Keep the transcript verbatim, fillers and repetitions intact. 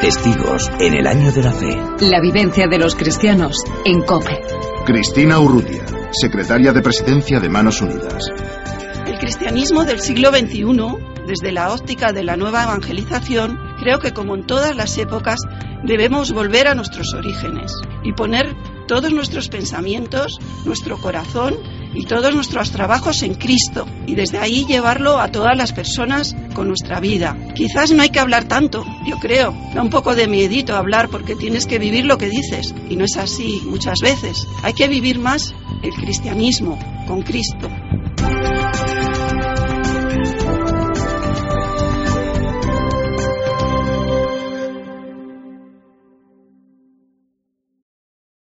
Testigos en el año de la fe. La vivencia de los cristianos en COPE. Cristina Urrutia, secretaria de Presidencia de Manos Unidas. El cristianismo del siglo veintiuno, desde la óptica de la nueva evangelización, creo que como en todas las épocas debemos volver a nuestros orígenes y poner todos nuestros pensamientos, nuestro corazón y todos nuestros trabajos en Cristo, y desde ahí llevarlo a todas las personas con nuestra vida. Quizás no hay que hablar tanto, yo creo, da un poco de miedito hablar porque tienes que vivir lo que dices, y no es así muchas veces. Hay que vivir más el cristianismo con Cristo.